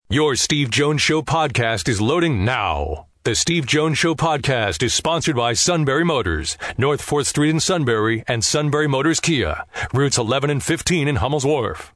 Your Steve Jones Show podcast is loading now. The Steve Jones Show podcast is sponsored by Sunbury Motors, North 4th Street in Sunbury, and Sunbury Motors Kia, routes 11 and 15 in Hummel's Wharf.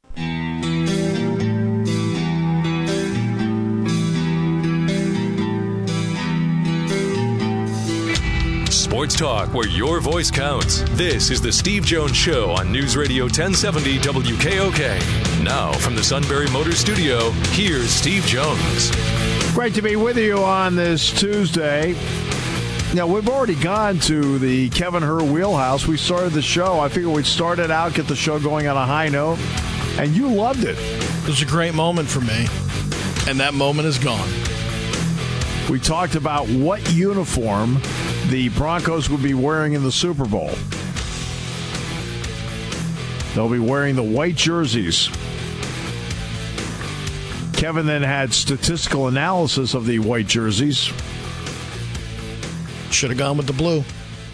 Sports talk where your voice counts. This is the Steve Jones Show on News Radio 1070 WKOK. Now from the Sunbury Motors Studio, here's Steve Jones. Great to be with you on this Tuesday. Now, we've already gone to the Kevin Hur wheelhouse. We started the show. I figured we'd start it out, get the show going on a high note, and you loved it. It was a great moment for me, and that moment is gone. We talked about what uniform the Broncos would be wearing in the Super Bowl. They'll be wearing the white jerseys. Kevin then had statistical analysis of the white jerseys. Should have gone with the blue.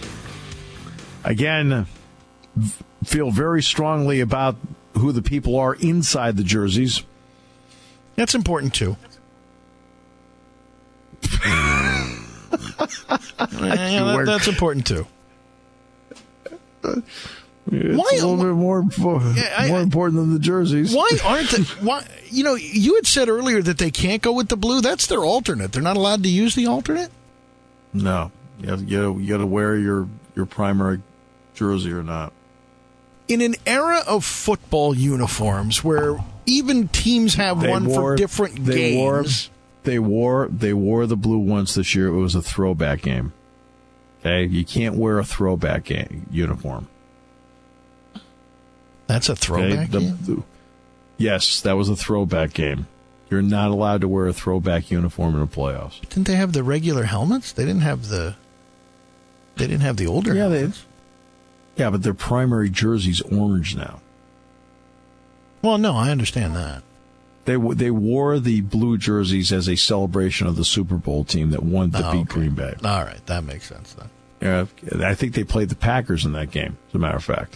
Again, feel very strongly about who the people are inside the jerseys. That's important, too. That's important, too. It's a little bit more important than the jerseys. Why aren't they? Why? You know, you had said earlier that they can't go with the blue. That's their alternate. They're not allowed to use the alternate? No. You got to wear your primary jersey or not. In an era of football uniforms where even teams have for different games. They wore the blue once this year. It was a throwback game. Okay? You can't wear a throwback uniform. That's a throwback game? Yes, that was a throwback game. You're not allowed to wear a throwback uniform in the playoffs. Didn't they have the regular helmets? They didn't have the older helmets. Yeah, but their primary jersey's orange now. Well, no, I understand that. They wore the blue jerseys as a celebration of the Super Bowl team that won to beat Green Bay. All right, that makes sense then. Yeah, I think they played the Packers in that game, as a matter of fact.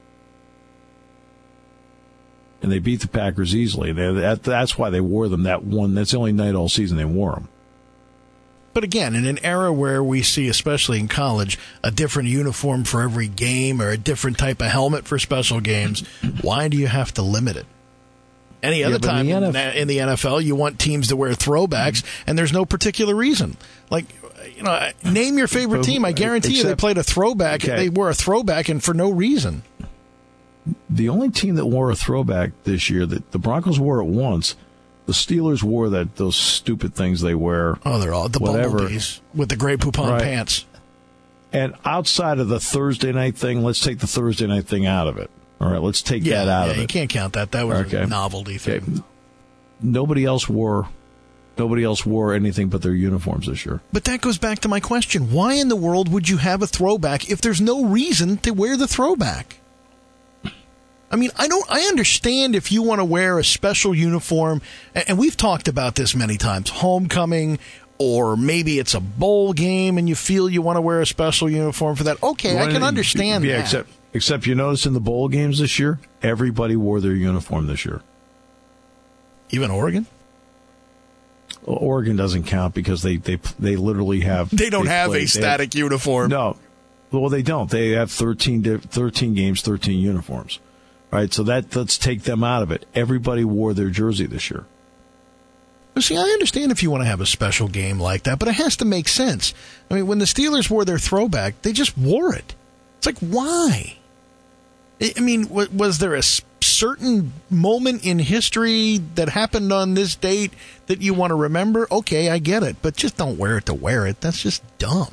And they beat the Packers easily. That's why they wore them that one. That's the only night all season they wore them. But again, in an era where we see, especially in college, a different uniform for every game or a different type of helmet for special games, why do you have to limit it? Any other time in the NFL, you want teams to wear throwbacks, and there's no particular reason. Like, you know, name your favorite team. I guarantee you they played a throwback. Okay. They wore a throwback, and for no reason. The only team that wore a throwback this year, that the Broncos wore it once. The Steelers wore those stupid things they wear. Oh, they're all the bumblebees with the Grey Poupon pants. And outside of the Thursday night thing, let's take the Thursday night thing out of it. All right, let's take that out of it. You can't count that. That was a novelty thing. Okay. Nobody else wore anything but their uniforms this year. But that goes back to my question. Why in the world would you have a throwback if there's no reason to wear the throwback? I mean, I understand if you want to wear a special uniform, and we've talked about this many times, homecoming, or maybe it's a bowl game and you feel you want to wear a special uniform for that. Okay, I can understand that. Except you notice in the bowl games this year, everybody wore their uniform this year. Even Oregon? Well, Oregon doesn't count because they literally have... They don't have a static uniform. No. Well, they don't. They have 13 games, 13 uniforms. Right, so let's take them out of it. Everybody wore their jersey this year. See, I understand if you want to have a special game like that, but it has to make sense. I mean, when the Steelers wore their throwback, they just wore it. It's like, why? I mean, was there a certain moment in history that happened on this date that you want to remember? Okay, I get it, but just don't wear it to wear it. That's just dumb.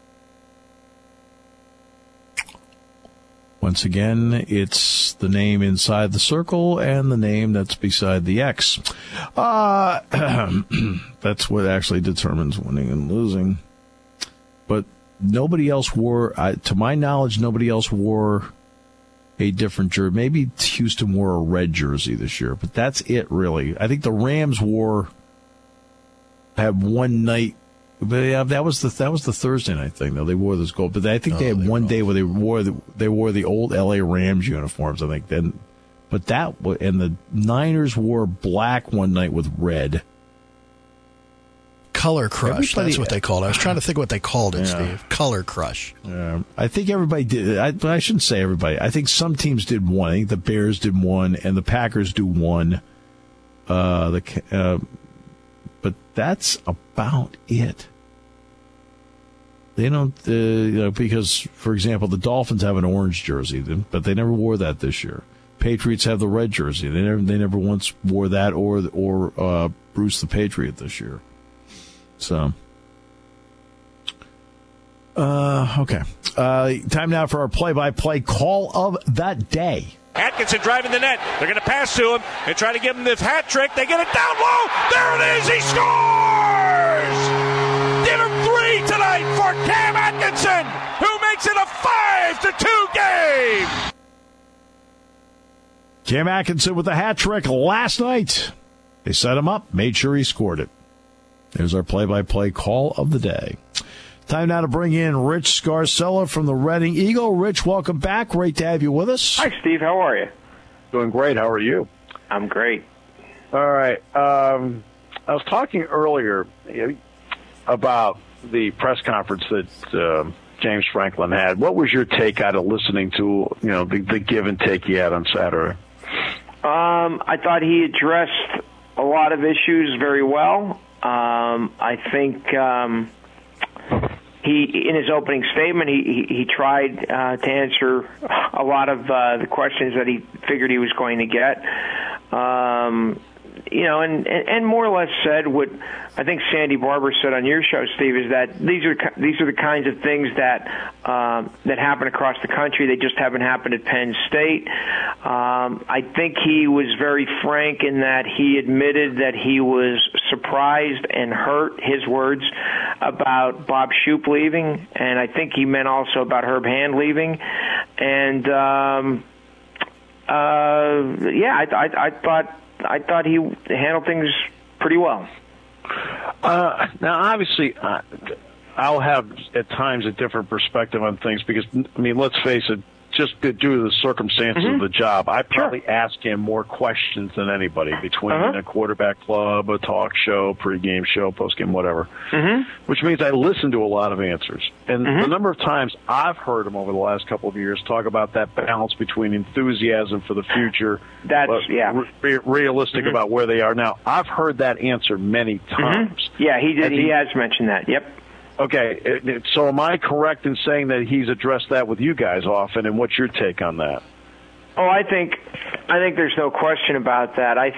Once again, it's the name inside the circle and the name that's beside the X. That's what actually determines winning and losing. But nobody else wore, to my knowledge, nobody else wore a different jersey. Maybe Houston wore a red jersey this year, but that's it, really. I think the Rams had one night. But yeah, that was the Thursday night thing though. They wore this gold, but I think they had one day where they wore the old LA Rams uniforms. I think then But and the Niners wore black one night with red. Color Crush, that's what they called it. I was trying to think what they called it, Steve. Color Crush. I think everybody did. I shouldn't say everybody. I think some teams did one. I think the Bears did one, and the Packers do one. But that's about it. They don't, because, for example, the Dolphins have an orange jersey, but they never wore that this year. Patriots have the red jersey. They never once wore that or Bruce the Patriot this year. So, okay. Time now for our play-by-play call of the day. Atkinson driving the net. They're going to pass to him and try to give him this hat trick. They get it down low. There it is. He scores! Give him 3 tonight for Cam Atkinson, who makes it a 5-2 game. Cam Atkinson with the hat trick last night. They set him up, made sure he scored it. There's our play-by-play call of the day. Time now to bring in Rich Scarcella from the Reading Eagle. Rich, welcome back. Great to have you with us. Hi, Steve. How are you? Doing great. How are you? I'm great. All right. I was talking earlier about the press conference that James Franklin had. What was your take out of listening to the give and take he had on Saturday? I thought he addressed a lot of issues very well. I think he, in his opening statement, he tried to answer a lot of the questions that he figured he was going to get. And more or less said what I think Sandy Barber said on your show, Steve, is that these are the kinds of things that happen across the country. They just haven't happened at Penn State. I think he was very frank in that he admitted that he was surprised and hurt, his words, about Bob Shoop leaving, and I think he meant also about Herb Hand leaving. And I thought he handled things pretty well. Now, obviously, I'll have at times a different perspective on things because, let's face it, just due to the circumstances of the job, I probably ask him more questions than anybody between a quarterback club, a talk show, pregame show, postgame, whatever, which means I listen to a lot of answers. And the number of times I've heard him over the last couple of years talk about that balance between enthusiasm for the future, realistic about where they are now. I've heard that answer many times. Yeah, he did. He has mentioned that. Yep. Okay, so am I correct in saying that he's addressed that with you guys often, and what's your take on that? Oh, I think there's no question about that. I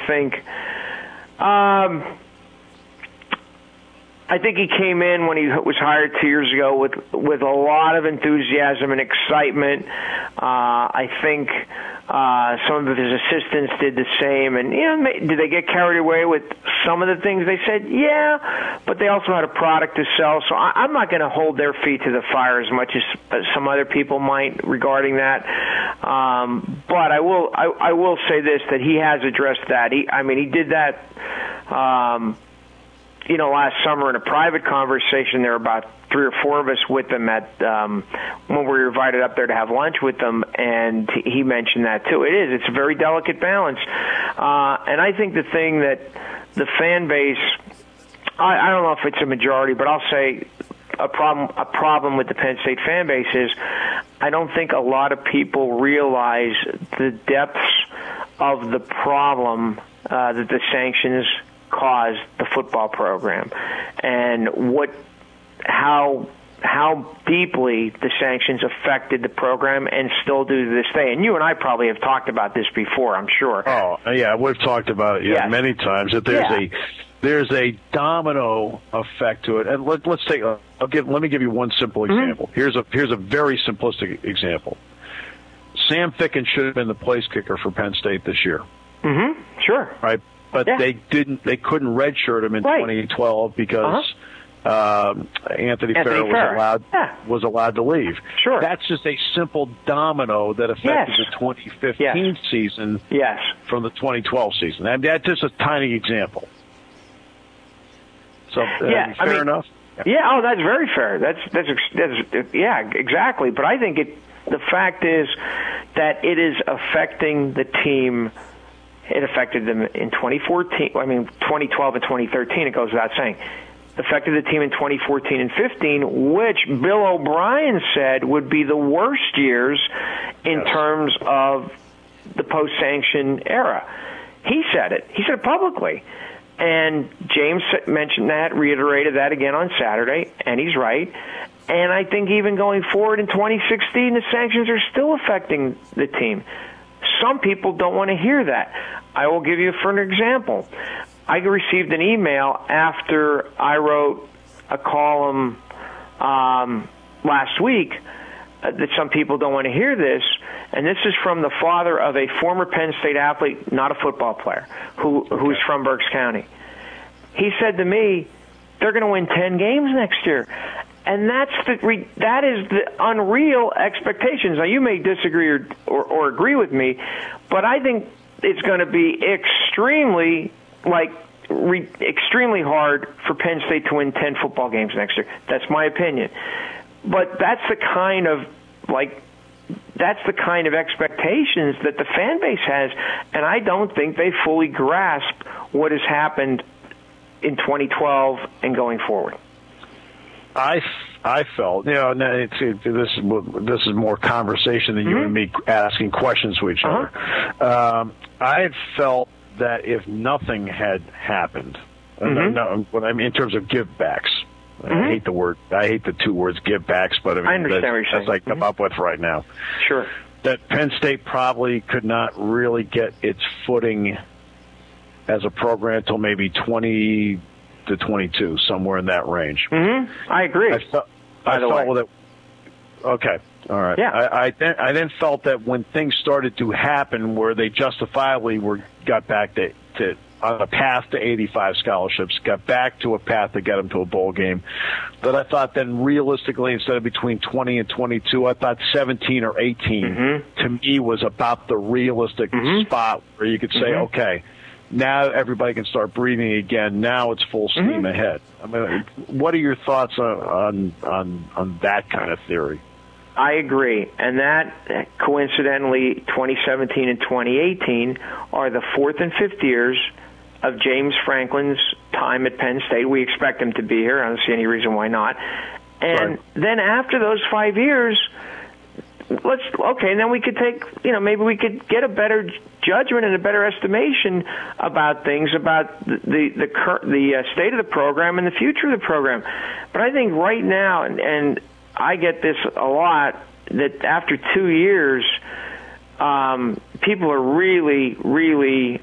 think he came in when he was hired 2 years ago with a lot of enthusiasm and excitement. I think some of his assistants did the same. And did they get carried away with some of the things they said? Yeah, but they also had a product to sell. So I'm not going to hold their feet to the fire as much as some other people might regarding that. But I will say this, that he has addressed that. He did that. Last summer in a private conversation, there were about 3 or 4 of us with them at when we were invited up there to have lunch with them, and he mentioned that too. It's a very delicate balance, and I think the thing that the fan base, I don't know if it's a majority, but I'll say a problem with the Penn State fan base is I don't think a lot of people realize the depths of the problem that the sanctions caused the football program, and how deeply the sanctions affected the program and still do to this day. And you and I probably have talked about this before, I'm sure. Oh, yeah, we've talked about it many times, that there's a domino effect to it. And let me give you one simple example. Here's a very simplistic example. Sam Ficken should have been the place kicker for Penn State this year. Sure. Right? But they couldn't redshirt him in 2012 because Anthony Farrell was allowed to leave. Sure. That's just a simple domino that affected the 2015 season from the 2012 season. And that's just a tiny example. So fair enough? Yeah, that's very fair. That's exactly. But I think The fact is that it is affecting the team. It affected them in 2012 and 2013, it goes without saying. It affected the team in 2014 and 15, which Bill O'Brien said would be the worst years in terms of the post-sanction era. He said it. He said it publicly. And James mentioned that, reiterated that again on Saturday, and he's right. And I think even going forward in 2016, the sanctions are still affecting the team. Some people don't want to hear that. I will give you for an example. I received an email after I wrote a column last week that some people don't want to hear this, and this is from the father of a former Penn State athlete, not a football player, who's from Berks County. He said to me, they're going to win 10 games next year. And that is the unreal expectations. Now, you may disagree or agree with me, but I think it's going to be extremely hard for Penn State to win 10 football games next year. That's my opinion. But that's the kind of expectations that the fan base has, and I don't think they fully grasp what has happened in 2012 and going forward. I felt, this is more conversation than you and me asking questions to each other. I had felt that if nothing had happened, in terms of givebacks, I hate the two words givebacks, but I understand that's I come up with right now. Sure. That Penn State probably could not really get its footing as a program until maybe 20 to 22, somewhere in that range. I agree. Okay, all right. Yeah. I then felt that when things started to happen, where they justifiably got back to on a path to 85 scholarships, got back to a path to get them to a bowl game, that I thought then realistically, instead of between 20 and 22, I thought 17 or 18 to me was about the realistic spot where you could say, okay, now everybody can start breathing again. Now it's full steam ahead. I mean, what are your thoughts on that kind of theory? I agree, and that, coincidentally, 2017 and 2018 are the fourth and fifth years of James Franklin's time at Penn State. We expect him to be here. I don't see any reason why not. And then after those 5 years, then we could take, maybe we could get a better judgment and a better estimation about things, about the state of the program and the future of the program. But I think right now, and I get this a lot, that after 2 years, people are really, really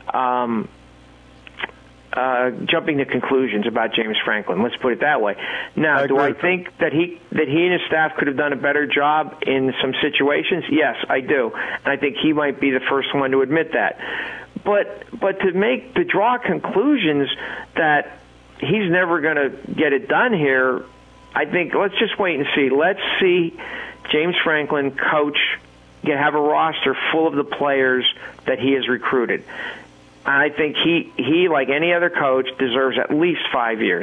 jumping to conclusions about James Franklin. Let's put it that way. Now, do I think that he and his staff could have done a better job in some situations? Yes, I do, and I think he might be the first one to admit that. But to draw conclusions that he's never going to get it done here, I think let's just wait and see. Let's see James Franklin coach, have a roster full of the players that he has recruited. I think he, like any other coach, deserves at least 5 years.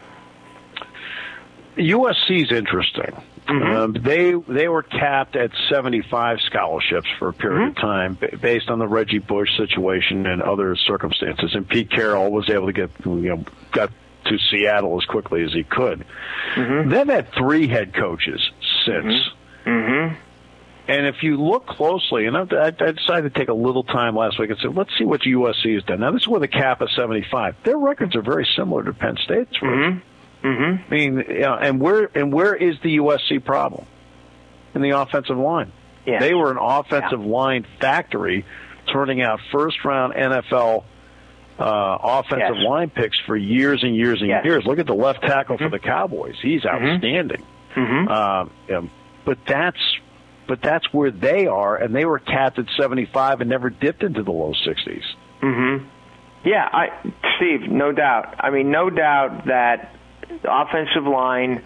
USC's interesting. They were capped at 75 scholarships for a period of time based on the Reggie Bush situation and other circumstances. And Pete Carroll was able to got to Seattle as quickly as he could. They've had 3 head coaches since. And if you look closely, and I decided to take a little time last week and say, let's see what USC has done. Now, this is with a cap of 75. Their records are very similar to Penn State's. I mean, and where is the USC problem? In the offensive line. Yes. They were an offensive line factory, turning out first-round NFL offensive line picks for years and years and years. Look at the left tackle for the Cowboys. He's outstanding. But that's where they are, and they were capped at 75 and never dipped into the low 60s. Yeah, Steve, no doubt. I mean, no doubt that the offensive line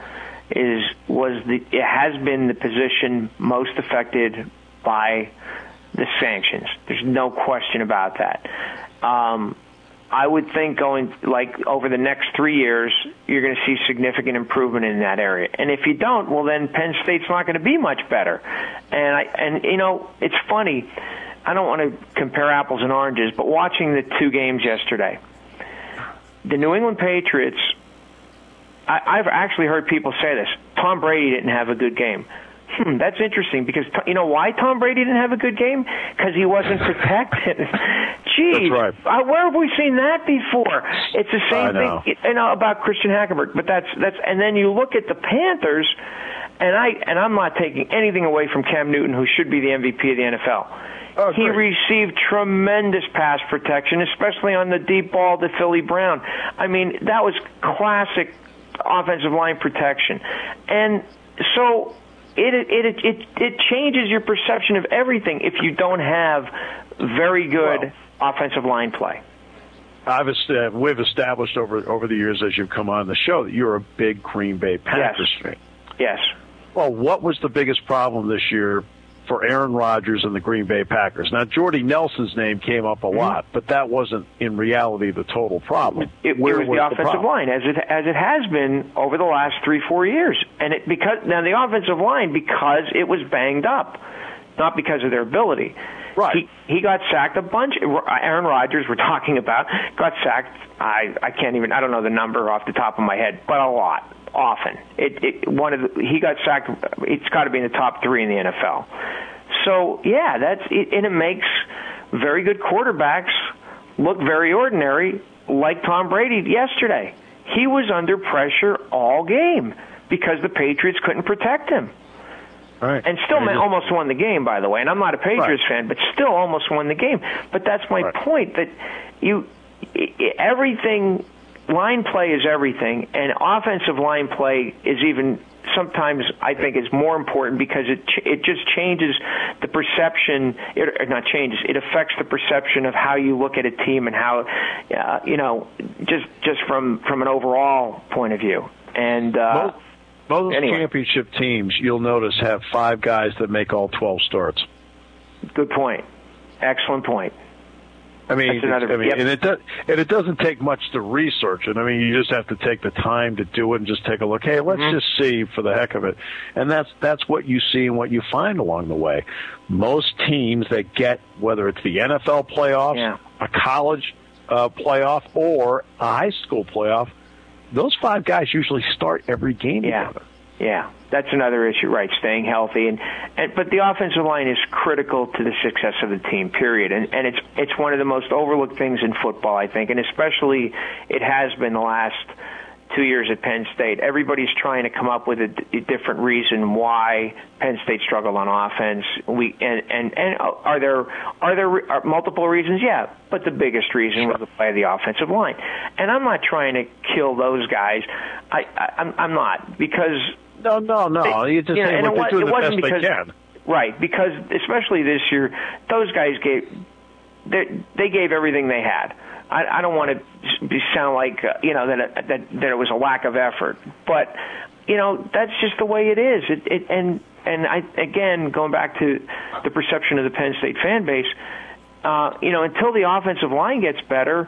has been the position most affected by the sanctions. There's no question about that. I would think going like over the next 3 years, you're going to see significant improvement in that area. And if you don't, well, then Penn State's not going to be much better. And you know, it's funny. I don't want to compare apples and oranges, but watching the two games yesterday, the New England Patriots, I've actually heard people say this. Tom Brady didn't have a good game. That's interesting because you know why Tom Brady didn't have a good game? Because he wasn't protected. Jeez, that's right. Where have we seen that before? It's the same thing, you know, about Christian Hackenberg. But that's and then you look at the Panthers, and I'm not taking anything away from Cam Newton, who should be the MVP of the NFL. Oh, he received tremendous pass protection, especially on the deep ball to Philly Brown. I mean, that was classic offensive line protection, and so. It changes your perception of everything if you don't have very good offensive line play. We've established over the years as you've come on the show that you're a big Green Bay Packers fan. Yes. Well, what was the biggest problem this year for Aaron Rodgers and the Green Bay Packers? Now, Jordy Nelson's name came up a lot, but that wasn't in reality the total problem. It was the offensive line, as it has been over the last 3-4 years, and now the offensive line, because it was banged up, not because of their ability. Right. He got sacked a bunch. Aaron Rodgers, we're talking about, got sacked. I don't know the number off the top of my head, but a lot. Often, he got sacked. It's got to be in the top 3 in the NFL. So yeah, that's it, and it makes very good quarterbacks look very ordinary, like Tom Brady yesterday. He was under pressure all game because the Patriots couldn't protect him. Right. And still almost won the game, by the way. And I'm not a Patriots fan, but still almost won the game. But that's my point, that everything. Line play is everything, and offensive line play is even sometimes, I think, is more important because it just changes the perception. It affects the perception of how you look at a team and how, just from an overall point of view. And most championship teams, you'll notice, have 5 guys that make all 12 starts. Good point. Excellent point. And it doesn't take much to research it. I mean, you just have to take the time to do it and just take a look. Hey, let's just see for the heck of it. And that's what you see and what you find along the way. Most teams that get, whether it's the NFL playoffs, a college playoff, or a high school playoff, those 5 guys usually start every game together. Yeah, that's another issue, right? Staying healthy, but the offensive line is critical to the success of the team. Period. And it's one of the most overlooked things in football, I think, and especially it has been the last 2 years at Penn State. Everybody's trying to come up with a different reason why Penn State struggled on offense. Are there multiple reasons? Yeah, but the biggest reason was the play of the offensive line. And I'm not trying to kill those guys. I'm not, because. No. You just say what they're doing the best they can. Right, because especially this year, those guys gave everything they had. I don't want to sound like that it was a lack of effort, but that's just the way it is. And again, going back to the perception of the Penn State fan base, until the offensive line gets better,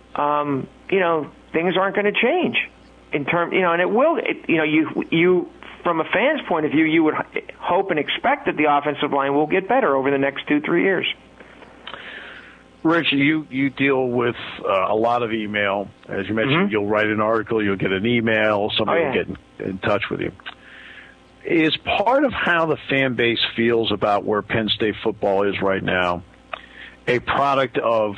things aren't going to change in terms, and it will. You from a fan's point of view, you would hope and expect that the offensive line will get better over the next 2-3 years. Rich, you deal with a lot of email. As you mentioned, you'll write an article, you'll get an email, somebody will get in touch with you. Is part of how the fan base feels about where Penn State football is right now a product of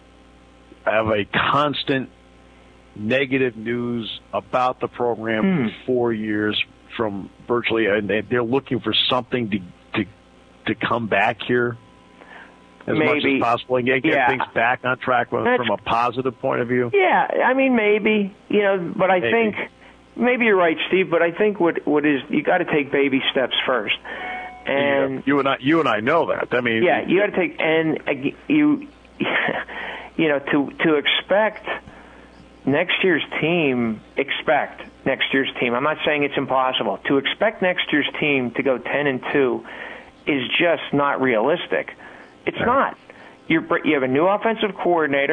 a constant negative news about the program for 4 years from virtually, and they're looking for something to come back here? As much as possible and get things back on track from a positive point of view? Yeah, I mean, maybe, but I think maybe you're right, Steve, but I think what is, you got to take baby steps first. And you and I know that. I mean, you got to take, and to expect next year's team, I'm not saying it's impossible. To expect next year's team to go 10-2 is just not realistic. It's not. You have a new offensive coordinator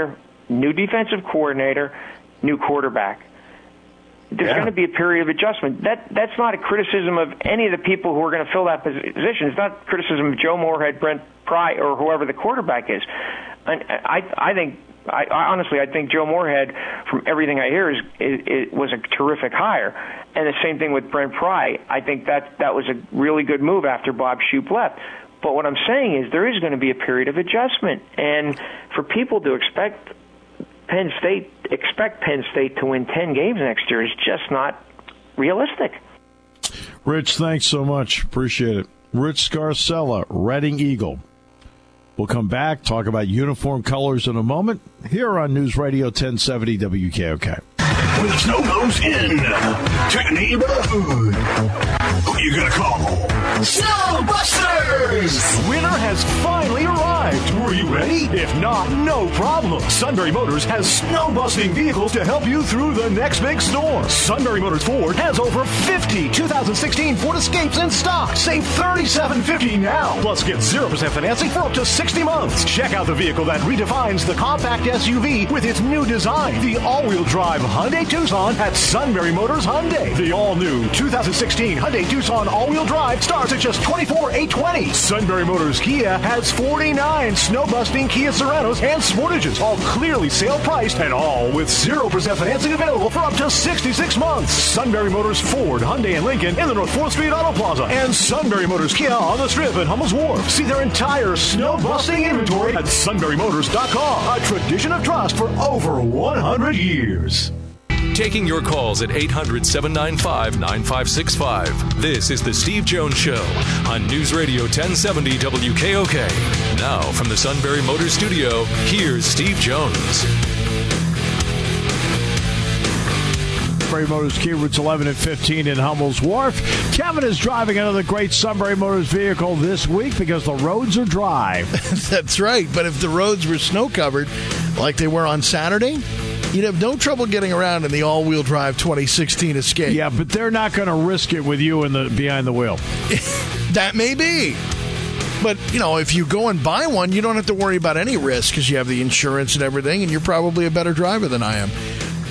new defensive coordinator, new quarterback. There's going to be a period of adjustment. That's not a criticism of any of the people who are going to fill that position. It's not criticism of Joe Moorhead, Brent Pry, or whoever the quarterback is. And I think Joe Moorhead, from everything I hear, was a terrific hire. And the same thing with Brent Pry. I think that was a really good move after Bob Shoop left. But what I'm saying is there is going to be a period of adjustment. And for people to expect Penn State to win 10 games next year is just not realistic. Rich, thanks so much. Appreciate it. Rich Scarcella, Reading Eagle. We'll come back, talk about uniform colors in a moment, here on News Radio 1070 WKOK. When the snow goes in to your neighborhood, who you gonna call? Snowbusters! Winter has finally arrived. Were you ready? If not, no problem. Sunbury Motors has snow-busting vehicles to help you through the next big storm. Sunbury Motors Ford has over 50 2016 Ford Escapes in stock. Save $37.50 now. Plus, get 0% financing for up to 60 months. Check out the vehicle that redefines the compact SUV with its new design. The all-wheel drive Hyundai Tucson at Sunbury Motors Hyundai. The all-new 2016 Hyundai Tucson all-wheel drive starts at just $24,820. Sunbury Motors Kia has 49 snow-busting Kia Sorentos and Sportages, all clearly sale-priced and all with 0% financing available for up to 66 months. Sunbury Motors Ford, Hyundai, and Lincoln in the North 4th Street Auto Plaza, and Sunbury Motors Kia on the Strip at Hummel's Wharf. See their entire snow-busting inventory at sunburymotors.com. A tradition of trust for over 100 years. Taking your calls at 800-795-9565. This is The Steve Jones Show on News Radio 1070 WKOK. Now, from the Sunbury Motors Studio, here's Steve Jones. Sunbury Motors Kia, routes 11 and 15 in Hummel's Wharf. Kevin is driving another great Sunbury Motors vehicle this week because the roads are dry. That's right, but if the roads were snow-covered like they were on Saturday, you'd have no trouble getting around in the all-wheel drive 2016 Escape. Yeah, but they're not going to risk it with you behind the wheel. That may be. But, if you go and buy one, you don't have to worry about any risk because you have the insurance and everything, and you're probably a better driver than I am.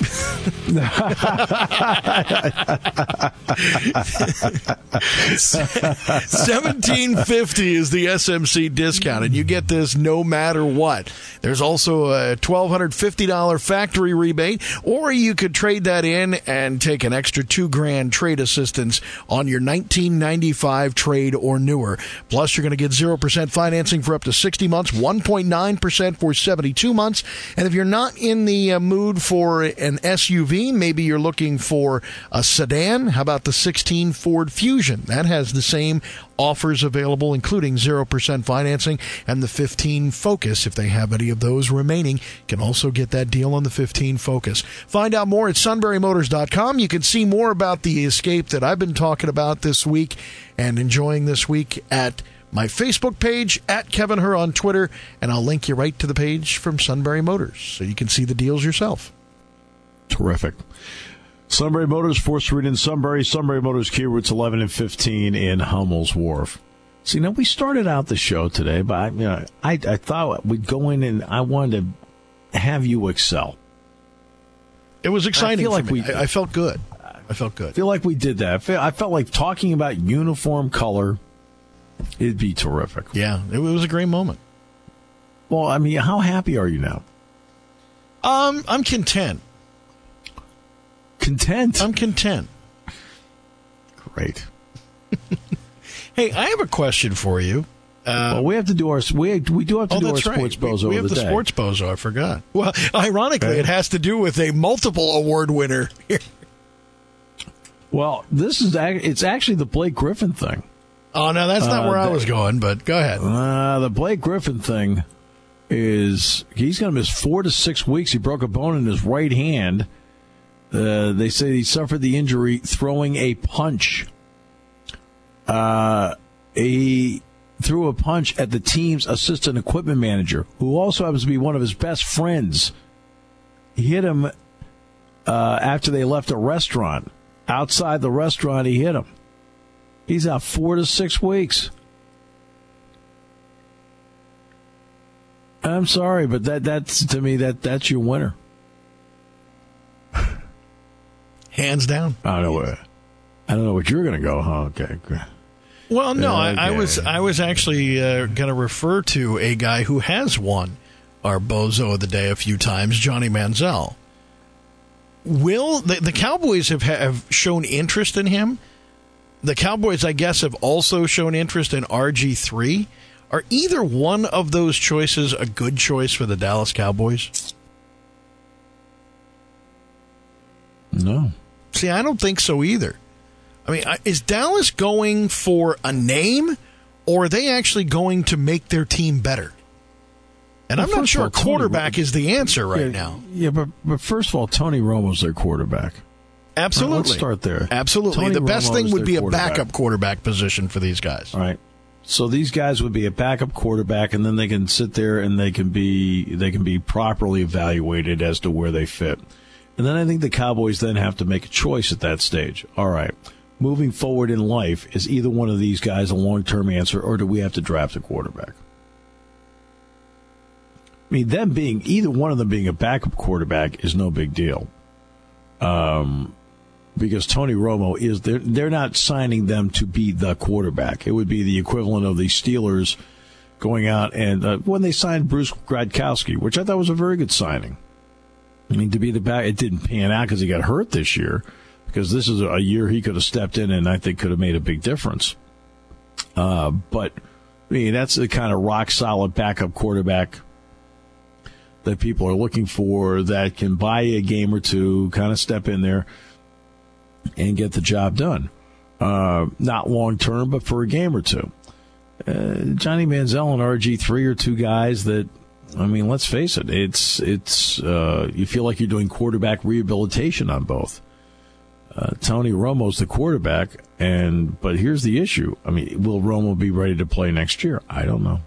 1750 is the SMC discount, and you get this no matter what. There's also a $1,250 factory rebate, or you could trade that in and take an extra $2,000 trade assistance on your 1995 trade or newer. Plus, you're going to get 0% financing for up to 60 months, 1.9% for 72 months, and if you're not in the mood for an SUV, maybe you're looking for a sedan. How about the 16 Ford Fusion? That has the same offers available, including 0% financing, and the 15 Focus. If they have any of those remaining, can also get that deal on the 15 Focus. Find out more at sunburymotors.com. You can see more about the Escape that I've been talking about this week and enjoying this week at my Facebook page, at Kevin Herr on Twitter, and I'll link you right to the page from Sunbury Motors so you can see the deals yourself. Terrific. Sunbury Motors, 4th Street in Sunbury. Sunbury Motors Kia, routes 11 and 15 in Hummel's Wharf. See, now we started out the show today, but I thought we'd go in and I wanted to have you excel. It was exciting. I felt good. I feel like we did that. I felt like talking about uniform color, it'd be terrific. Yeah, it was a great moment. Well, how happy are you now? I'm content. Content? I'm content. Great. Hey, I have a question for you. Well, we have to do our we do have to do our sports bozo. We have the sports bozo. I forgot. Well, ironically, it has to do with a multiple award winner. Well, it's actually the Blake Griffin thing. Oh no, that's not where I was going. But go ahead. The Blake Griffin thing is he's going to miss 4 to 6 weeks. He broke a bone in his right hand. They say he suffered the injury throwing a punch. He threw a punch at the team's assistant equipment manager, who also happens to be one of his best friends. He hit him after they left a restaurant. Outside the restaurant, he hit him. He's out 4 to 6 weeks. I'm sorry, but that's to me that's your winner. Hands down. I don't know what you're going to go, huh? Okay. Well, no, Okay. I was actually going to refer to a guy who has won our Bozo of the Day a few times, Johnny Manziel. Will the Cowboys have shown interest in him? The Cowboys, I guess, have also shown interest in RG3. Are either one of those choices a good choice for the Dallas Cowboys? No. See, I don't think so either. I mean, is Dallas going for a name, or are they actually going to make their team better? And I'm not sure a quarterback is the answer right now. Yeah, but first of all, Tony Romo's their quarterback. Absolutely. Right, let's start there. Absolutely. Tony The best Romo thing is would their be a quarterback. backup quarterback position for these guys. All right. So these guys would be a backup quarterback, and then they can sit there and they can be properly evaluated as to where they fit. And then I think the Cowboys then have to make a choice at that stage. All right. Moving forward in life, is either one of these guys a long-term answer, or do we have to draft a quarterback? I mean, either one of them being a backup quarterback is no big deal. Because Tony Romo they're not signing them to be the quarterback. It would be the equivalent of the Steelers going out and when they signed Bruce Gradkowski, which I thought was a very good signing. I mean, to be the back, it didn't pan out because he got hurt this year. Because this is a year he could have stepped in and I think could have made a big difference. But I mean, that's the kind of rock solid backup quarterback that people are looking for, that can buy a game or two, kind of step in there and get the job done. Not long term, but for a game or two. Johnny Manziel and RG3 are two guys that, I mean, let's face it, it's you feel like you're doing quarterback rehabilitation on both. Tony Romo's the quarterback, but here's the issue. I mean, will Romo be ready to play next year? I don't know.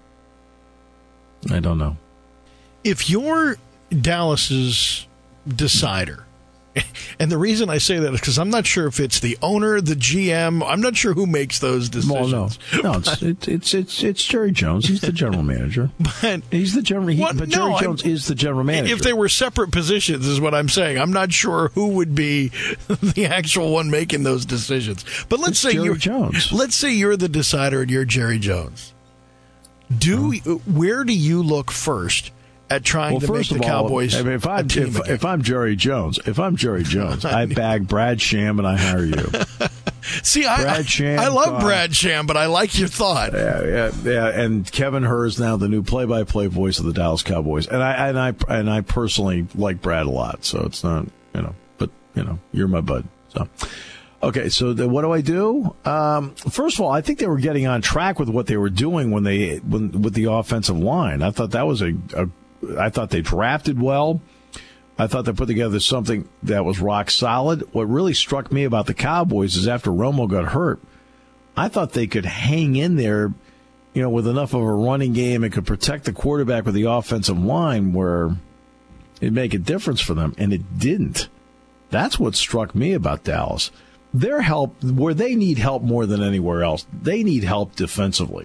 If you're Dallas's decider, and the reason I say that is because I'm not sure if it's the owner, the GM. I'm not sure who makes those decisions. Well, no, it's Jerry Jones. He's the general manager. But he's the general. Jerry Jones is the general manager. If they were separate positions, is what I'm saying. I'm not sure who would be the actual one making those decisions. But let's say Jerry Jones. Let's say you're the decider and you're Jerry Jones. Where do you look first at trying to make the Cowboys? I mean, if I'm Jerry Jones, I bag Brad Sham and I hire you. See, I love Brad Sham, but I like your thought. Yeah. And Kevin Herr is now the new play-by-play voice of the Dallas Cowboys, and I personally like Brad a lot. So it's not, but you're my bud. So. Okay, so what do I do? First of all, I think they were getting on track with what they were doing with the offensive line. I thought that was I thought they drafted well. I thought they put together something that was rock solid. What really struck me about the Cowboys is after Romo got hurt, I thought they could hang in there, with enough of a running game and could protect the quarterback with the offensive line where it'd make a difference for them, and it didn't. That's what struck me about Dallas. Their help, where they need help more than anywhere else, they need help defensively.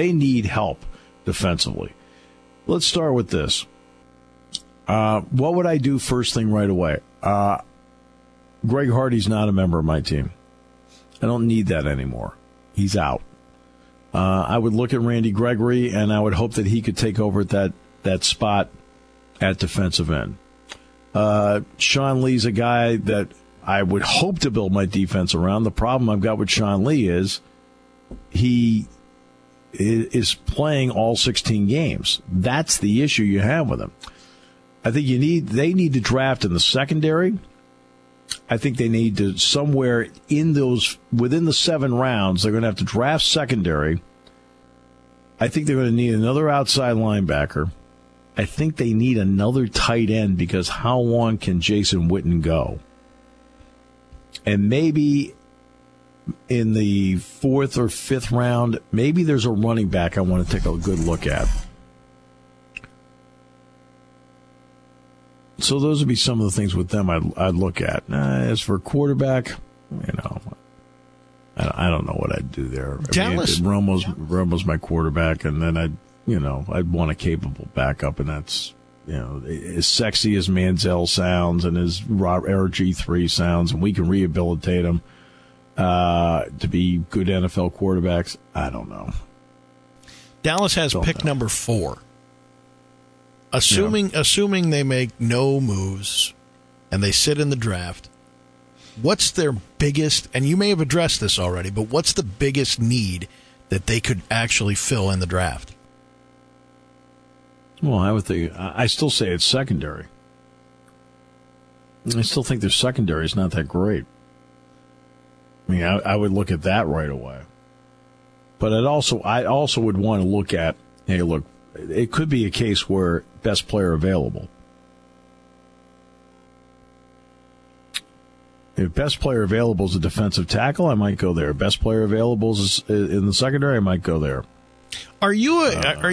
Let's start with this. What would I do first thing right away? Greg Hardy's not a member of my team. I don't need that anymore. He's out. I would look at Randy Gregory, and I would hope that he could take over that spot at defensive end. Sean Lee's a guy that I would hope to build my defense around. The problem I've got with Sean Lee is he is playing all 16 games. That's the issue you have with him. I think they need to draft in the secondary. I think they need to somewhere within the 7 rounds, they're going to have to draft secondary. I think they're going to need another outside linebacker. I think they need another tight end because how long can Jason Witten go? And maybe in the 4th or 5th round, maybe there's a running back I want to take a good look at. So those would be some of the things with them I'd look at. As for quarterback, I don't know what I'd do there. Dallas, Romo's my quarterback, and then I'd want a capable backup, and that's, as sexy as Manziel sounds and as RG3 sounds, and we can rehabilitate them to be good NFL quarterbacks. I don't know. Dallas has pick number 4. Assuming they make no moves and they sit in the draft, what's their biggest, and you may have addressed this already, but what's the biggest need that they could actually fill in the draft? Well, I would think, I still say it's secondary. I still think their secondary is not that great. I mean, I would look at that right away. But I also would want to look at, hey, look, it could be a case where best player available. If best player available is a defensive tackle, I might go there. Best player available is in the secondary, I might go there. Are you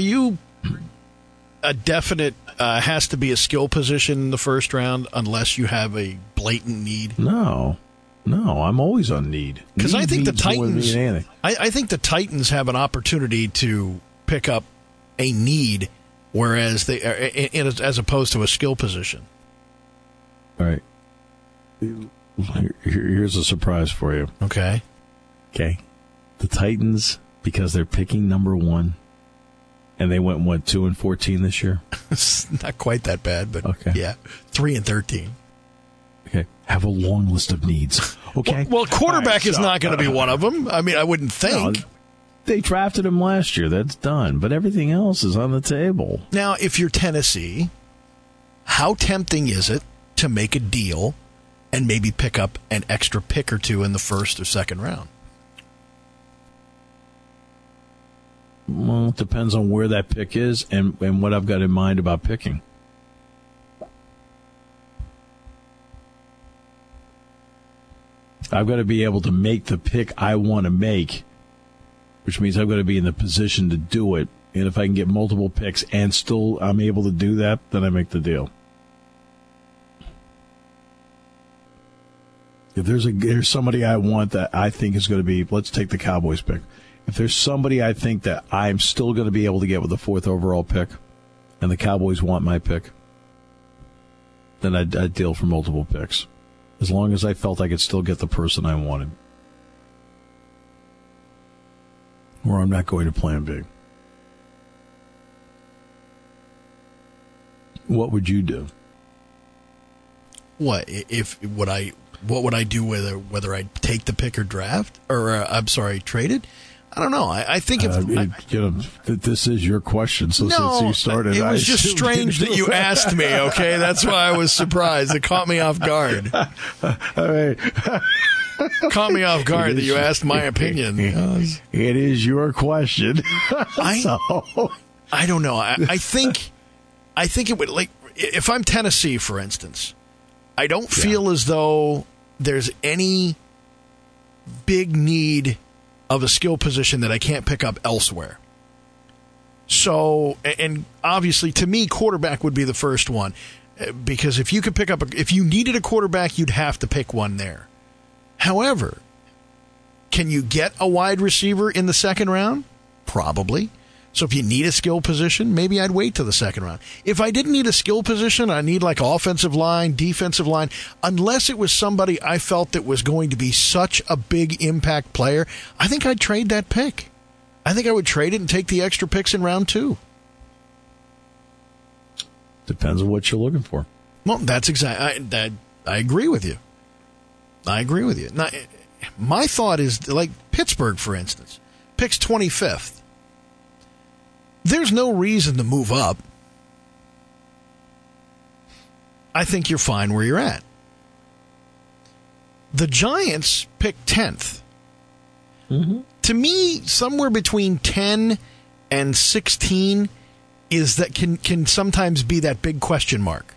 a definite has to be a skill position in the first round unless you have a blatant need? No, I'm always on need. Because I think the Titans, I think the Titans have an opportunity to pick up a need, whereas they as opposed to a skill position. All right. Here's a surprise for you. Okay. The Titans, because they're picking number 1, and they went 2-14 this year. It's not quite that bad, but okay. Yeah, 3-13. Okay, have a long list of needs. Okay. Well, quarterback is not going to be one of them. I mean, I wouldn't think. No, they drafted him last year. That's done. But everything else is on the table. Now, if you're Tennessee, how tempting is it to make a deal and maybe pick up an extra pick or 2 in the first or second round? Well, it depends on where that pick is and what I've got in mind about picking. I've got to be able to make the pick I want to make, which means I've got to be in the position to do it. And if I can get multiple picks and still I'm able to do that, then I make the deal. If there's somebody I want that I think is going to be, let's take the Cowboys pick. If there's somebody I think that I'm still going to be able to get with the 4th overall pick, and the Cowboys want my pick, then I'd deal for multiple picks. As long as I felt I could still get the person I wanted. Or I'm not going to plan B. What would you do? What would I do whether I take the pick or draft or trade it? I don't know. I think this is your question. So no, since you started, it was just strange that you asked me. Okay, that's why I was surprised. It caught me off guard. All right. Caught me off guard that you asked my opinion. It is your question. I don't know. I think it would, like, if I'm Tennessee, for instance, I don't feel as though there's any big need of a skill position that I can't pick up elsewhere. So, and obviously to me, quarterback would be the first one, because if you could pick up, if you needed a quarterback, you'd have to pick one there. However, can you get a wide receiver in the second round? Probably. So if you need a skill position, maybe I'd wait till the second round. If I didn't need a skill position, I need like offensive line, defensive line, unless it was somebody I felt that was going to be such a big impact player, I think I'd trade that pick. I think I would trade it and take the extra picks in round 2. Depends on what you're looking for. Well, that's exactly. I agree with you. Now, my thought is, like Pittsburgh, for instance, picks 25th. There's no reason to move up. I think you're fine where you're at. The Giants pick 10th. Mm-hmm. To me, somewhere between 10 and 16 is that can sometimes be that big question mark.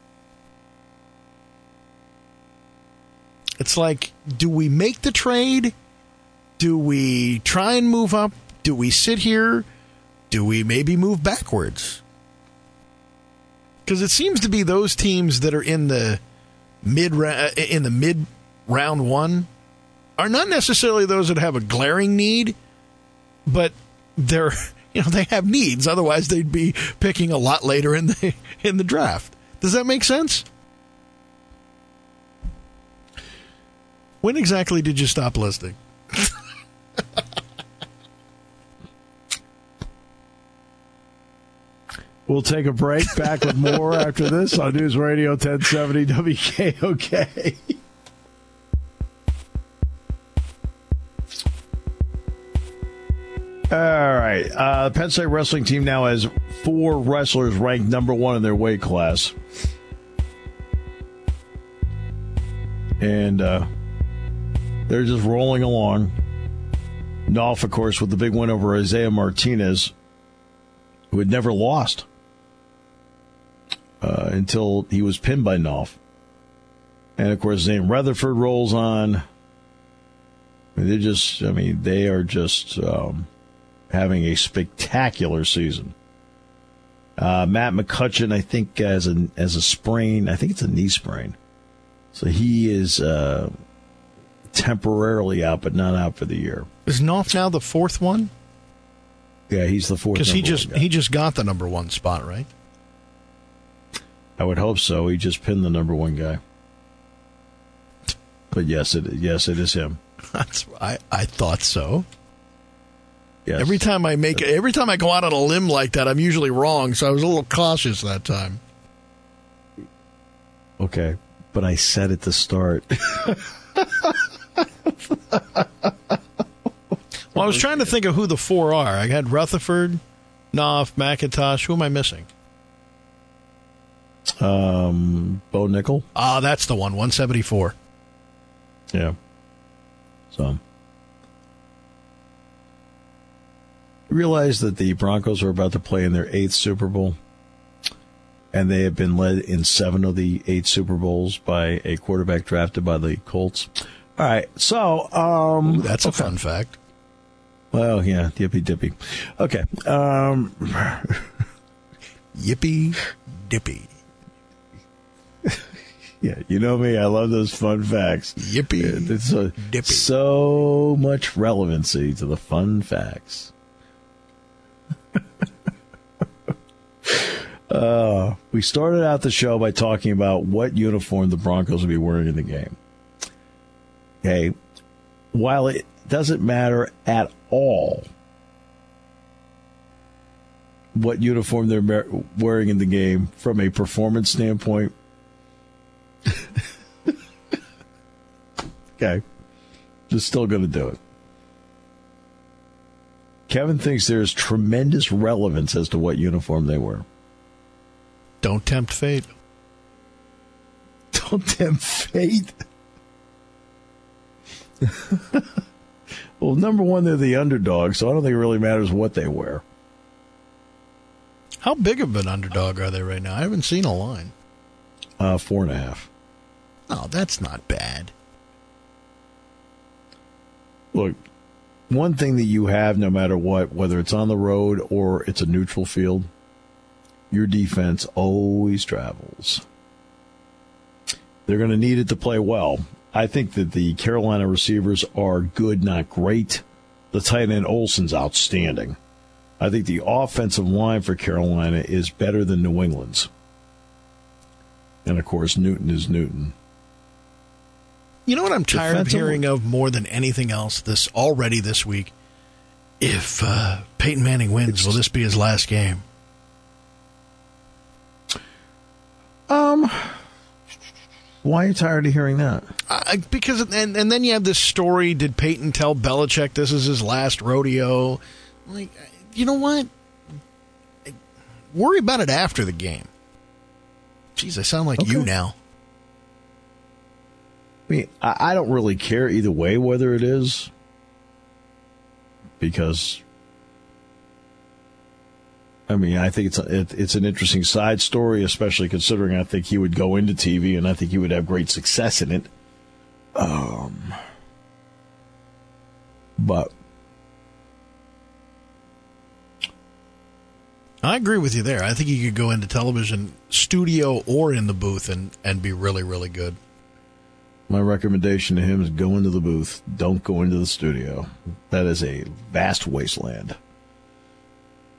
It's like, do we make the trade? Do we try and move up? Do we sit here? Do we maybe move backwards? Because it seems to be those teams that are in the mid round 1 are not necessarily those that have a glaring need, but they're they have needs. Otherwise, they'd be picking a lot later in the draft. Does that make sense? When exactly did you stop listening? We'll take a break. Back with more after this on News Radio 1070 WKOK. All right. The Penn State wrestling team now has 4 wrestlers ranked number 1 in their weight class. And they're just rolling along. Knopf, of course, with the big win over Isaiah Martinez, who had never lost until he was pinned by Knopf. And, of course, Zane Rutherford rolls on. They are just having a spectacular season. Matt McCutcheon, I think, has a sprain. I think it's a knee sprain. So he is temporarily out, but not out for the year. Is Knopf now the 4th one? Yeah, he's the 4th. Because he just got the number 1 spot, right? I would hope so. He just pinned the number 1 guy. But yes, it is him. I thought so. Yes. Every time I go out on a limb like that, I'm usually wrong. So I was a little cautious that time. Okay, but I said at the start. Well, I was trying to think of who the 4 are. I had Rutherford, Knopf, McIntosh. Who am I missing? Bo Nickel. Ah, that's the one. 174. Yeah. So. Realize that the Broncos are about to play in their 8th Super Bowl, and they have been led in 7 of the 8 Super Bowls by a quarterback drafted by the Colts. All right, so that's a fun fact. Well, yeah, yippee dippy. Okay, yippee dippy. Yeah, you know me. I love those fun facts. Yippee dippy. So much relevancy to the fun facts. We started out the show by talking about what uniform the Broncos will be wearing in the game. Okay, while it doesn't matter at all what uniform they're wearing in the game from a performance standpoint, okay, they're still going to do it. Kevin thinks there's tremendous relevance as to what uniform they wear. Don't tempt fate. Don't tempt fate. Well, number 1, they're the underdog, so I don't think it really matters what they wear. How big of an underdog are they right now? I haven't seen a line. 4.5. Oh, that's not bad. Look, one thing that you have no matter what, whether it's on the road or it's a neutral field, your defense always travels. They're going to need it to play well. I think that the Carolina receivers are good, not great. The tight end Olsen's outstanding. I think the offensive line for Carolina is better than New England's. And, of course, Newton is Newton. You know what I'm tired of hearing of more than anything else this week? If Peyton Manning wins, will this be his last game? Why are you tired of hearing that? Because and then you have this story. Did Peyton tell Belichick this is his last rodeo? Like, you know what? Worry about it after the game. Jeez, I sound like you now. I mean, I don't really care either way whether it is, because I mean, I think it's an interesting side story, especially considering I think he would go into TV and I think he would have great success in it. But I agree with you there. I think he could go into television studio or in the booth and be really, really good. My recommendation to him is go into the booth. Don't go into the studio. That is a vast wasteland.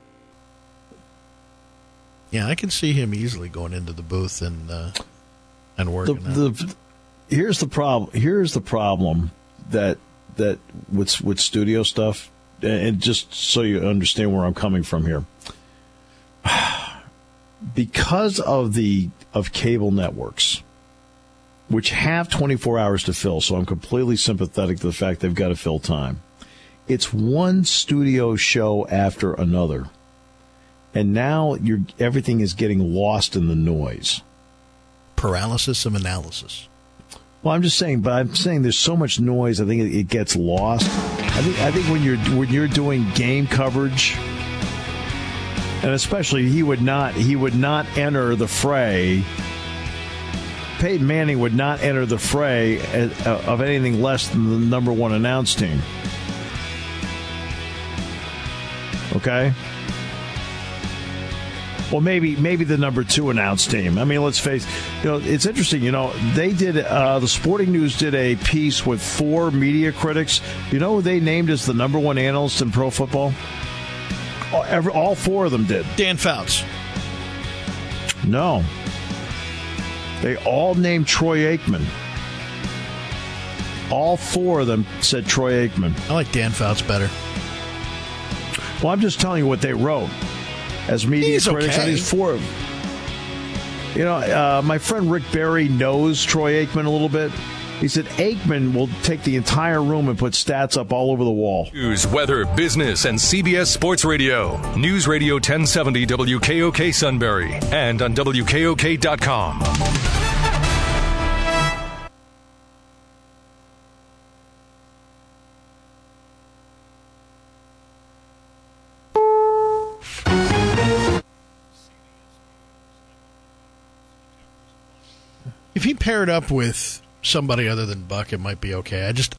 Yeah, I can see him easily going into the booth and working. Here's the problem. Here's the problem that with studio stuff, and just so you understand where I'm coming from here, because of cable networks, which have 24 hours to fill. So I'm completely sympathetic to the fact they've got to fill time. It's one studio show after another, and now everything is getting lost in the noise. Paralysis of analysis. Well, I'm saying there's so much noise. I think it gets lost. I think when you're doing game coverage, and especially he would not enter the fray. Peyton Manning would not enter the fray of anything less than the number one announced team. Okay. Well, maybe the number two announced team. I mean, let's face it. It's interesting. They did the Sporting News did a piece with 4 media critics. You know who they named as the number one analyst in pro football? All 4 of them did. Dan Fouts. No. They all named Troy Aikman. All 4 of them said Troy Aikman. I like Dan Fouts better. Well, I'm just telling you what they wrote as media critics. Okay. These 4. My friend Rick Barry knows Troy Aikman a little bit. He said Aikman will take the entire room and put stats up all over the wall. News, weather, business, and CBS Sports Radio. News Radio 1070 WKOK Sunbury and on WKOK.com. If he paired up with somebody other than Buck, it might be okay.